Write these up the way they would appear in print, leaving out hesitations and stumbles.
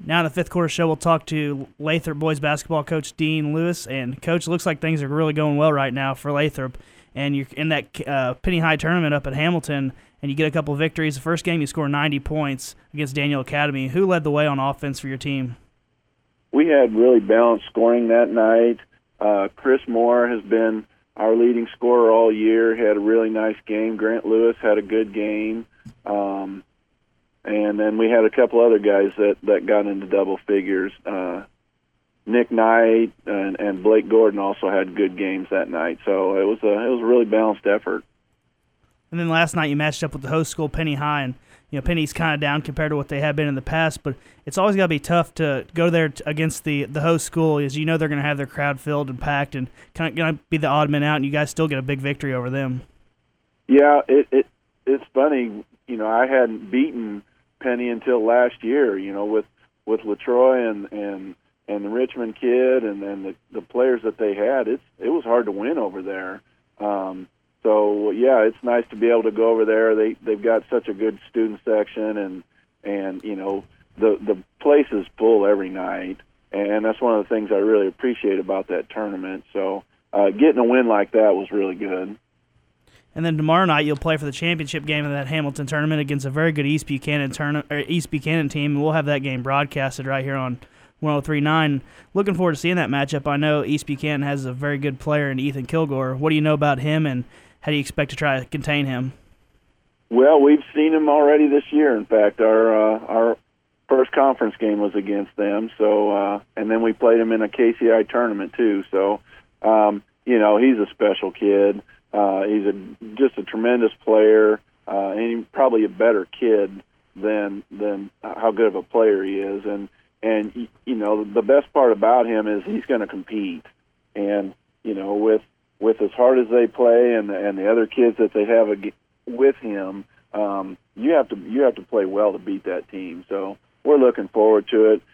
Now in the fifth quarter show, we'll talk to Lathrop boys basketball coach Dean Lewis. And, Coach, it looks like things are really going well right now for Lathrop. And you're in that Penny High tournament up at Hamilton, and you get a couple of victories. The first game, you score 90 points against Daniel Academy. Who led the way on offense for your team? We had really balanced scoring that night. Chris Moore has been our leading scorer all year. He had a really nice game. Grant Lewis had a good game. And then we had a couple other guys that got into double figures. Nick Knight and Blake Gordon also had good games that night. So it was a really balanced effort. And then last night you matched up with the host school, Penny High, and Penny's kind of down compared to what they have been in the past, but it's always got to be tough to go there against the host school, as you know they're going to have their crowd filled and packed and kind of going to be the odd man out, and you guys still get a big victory over them. Yeah, it's funny. I hadn't beaten Penny until last year. With LaTroy and the Richmond kid and the players that they had, it was hard to win over there. So yeah, it's nice to be able to go over there. They've got such a good student section, and the place is full every night, and that's one of the things I really appreciate about that tournament. So getting a win like that was really good. And then tomorrow night you'll play for the championship game of that Hamilton tournament against a very good East Buchanan team, and we'll have that game broadcasted right here on 103.9. Looking forward to seeing that matchup. I know East Buchanan has a very good player in Ethan Kilgore. What do you know about him, and how do you expect to try to contain him? Well, we've seen him already this year. In fact, our first conference game was against them. So, and then we played him in a KCI tournament too. So, he's a special kid. He's just a tremendous player, and he's probably a better kid than how good of a player he is. And the best part about him is he's going to compete. And with as hard as they play and the other kids that they have with him, you have to play well to beat that team. So we're looking forward to it.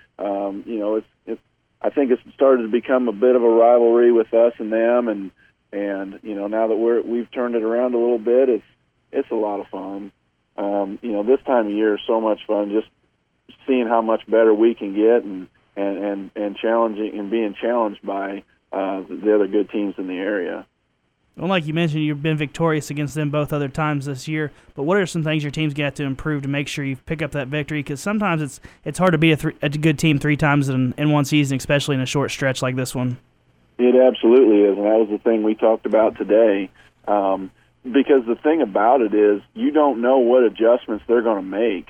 I think it's started to become a bit of a rivalry with us and them, and now that we've turned it around a little bit, it's a lot of fun. This time of year is so much fun, just seeing how much better we can get and challenging and being challenged by the other good teams in the area. Well, like you mentioned, you've been victorious against them both other times this year, but what are some things your team's got to improve to make sure you pick up that victory? Because sometimes it's hard to beat a good team three times in one season, especially in a short stretch like this one. It absolutely is, and that was the thing we talked about today. Because the thing about it is you don't know what adjustments they're going to make.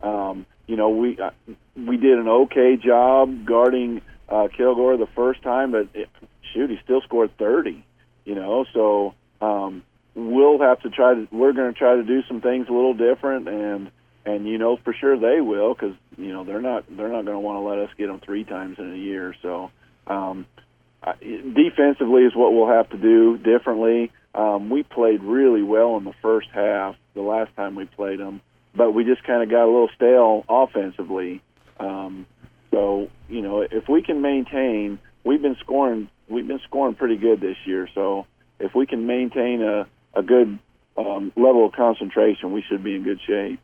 We did an okay job guarding Kilgore the first time, but he still scored 30. So we'll have to we're going to try to do some things a little different, and for sure they will, because they're not going to want to let us get them three times in a year. So defensively is what we'll have to do differently. We played really well in the first half the last time we played them, but we just kind of got a little stale offensively. So if we can maintain, we've been scoring pretty good this year. So if we can maintain a good level of concentration, we should be in good shape.